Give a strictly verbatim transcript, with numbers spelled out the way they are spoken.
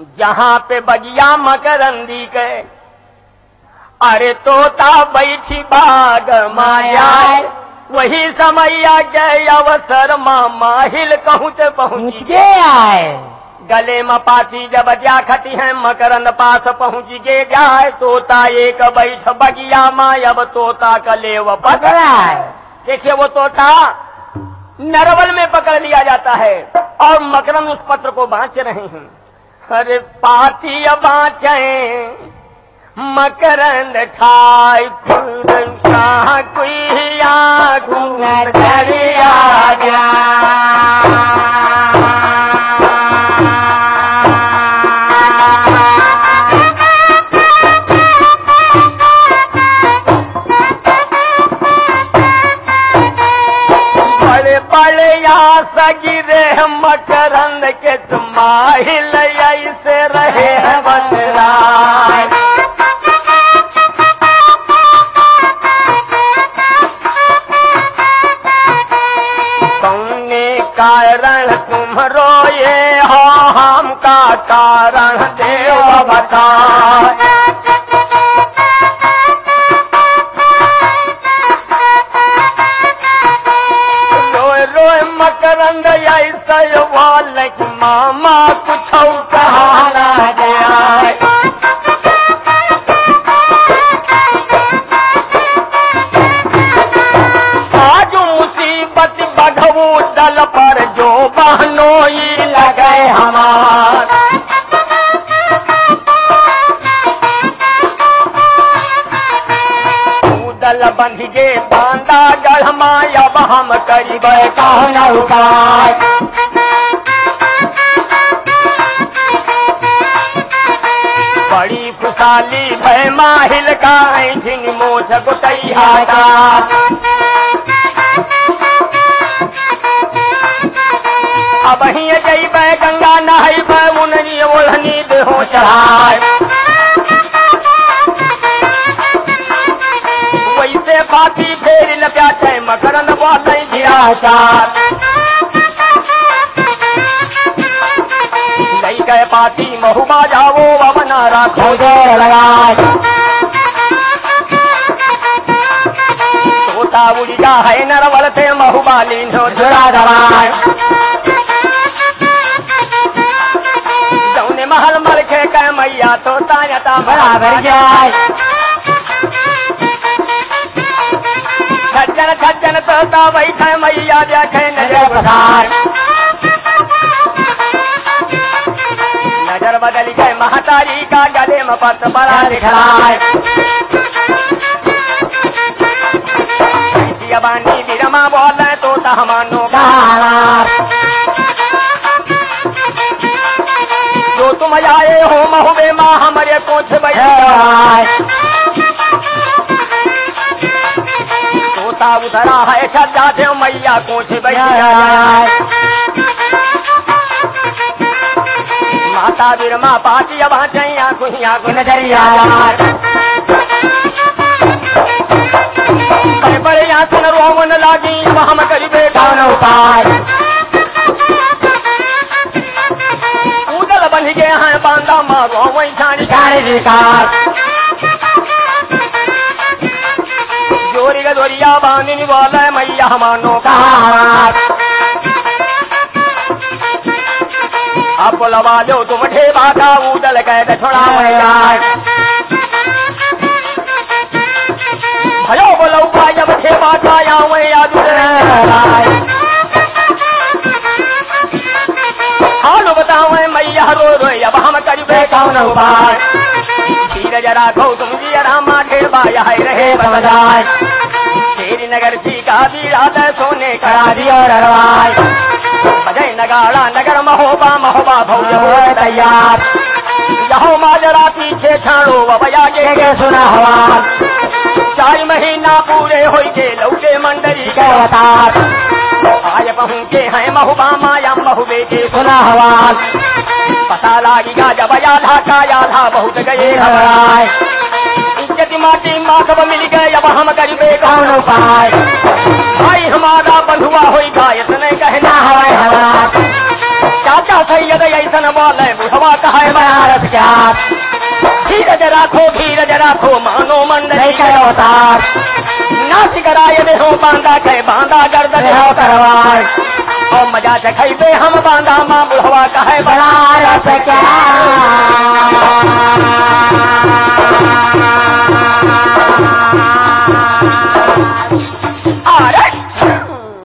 जहाँ पे बगिया मकरंदी के अरे तोता बैठी बाग माया वही समैया गए अवसर माँ माहिल कहूँ से पहुँच के आए गले में पाती जब जा खटी है मकरंद पास पहुँच गे जाए तोता एक बैठ बगिया माँ अब तोता कले वो पकड़ा है। देखिए वो तोता नरवल में पकड़ लिया जाता है और मकरंद उस पत्र को बाँच रहे हैं। अरे पाती बाँचे मकरंद ठाई कुइया घूंघट करिया गया बड़े बड़े यहाँ सगिरे मकरंद के तुमाहिल ऐसे रहे हैं बतराए कारण तुम रोए हो हम का कारण देव बता रोए रोए मकरंद ऐसा वाल मामा कुछ कहना गया दल पर जो बहनोई लगे हमार दल बंध गे बांधा गढ़मा अब हम करीब कहन उपाय बड़ी खुशहाली भय माहिल का झिन मोछ गुटैया अब ही जई गंगा नहाई मुनरी ओढ़नी देहो चढ़ाए वैसे पाती फेर लप्याते मकरंद बोले धियाचार लई गए पाती महुबा जाओ अपना राखो दे लगाए तोता उड़ी जा है नरवल थे महुबा लीनो झुरा दबाए महल मर के कह मैया तो तायता बराबर जाए छज्जन छज्जन तोता बैठे मैया देखे नजर बसार नजर बदल गए महतारी का गले में पत्र बड़ा दिखलाए बानी बिरमा बोले तोता हमानो जो तुम आए हो महुबे माँ हमारे कोठ बैठे तोता उधरा है छज्जा थे मैया कोठ बैठे माता बिरमा पाती अब चैया कुहिया को नजरिया बड़े बड़े यहाँ सुन रोमन लागी अब हम करीबे कौन उपाय बंध गए हैं बांधा मारो वही छानी विकार जोरी का जोरिया बांधने वाला मैया मानो का अब बोलवा लो तुम ठेबा का उदल कह छोड़ा मैया भयो बोलो जब ठेबा का या मैया हालो बताओ मैया रो रो अब हम करीबे कौन उपाय धीरज राखो तुम जी रामा ठेबा यह रहे बजाय तेरी नगर जी का बीराद सोने करा दियो रवाय बजय नगाड़ा नगर महोबा महोबा भव्य हो तैयार यहो माजरा पीछे छाड़ो अब आगे के सुना हवा चार महीना पूरे हो के लौटे मंडली के अवतार आय पहुँचे हैं महुबा माया महुबे के सुना हवाल पता लागेगा जब आधा का आधा बहुत गए घबराए इज्जत माटी माखब मिल गए अब हम करीबे कौन उपाय भाई हमारा बंधुआ होगा इतने कहना है हमारा चाचा सैयद ऐसन बोले बुढ़वा कहे बनारस क्या धीरज राखो धीरज राखो मानो मंडली के अवतार नासिक राय देहो बांधा के बांधा गर्दन हो करवार और मजा चखे हम बांधा माँ बुढ़वा कहे बनारस क्या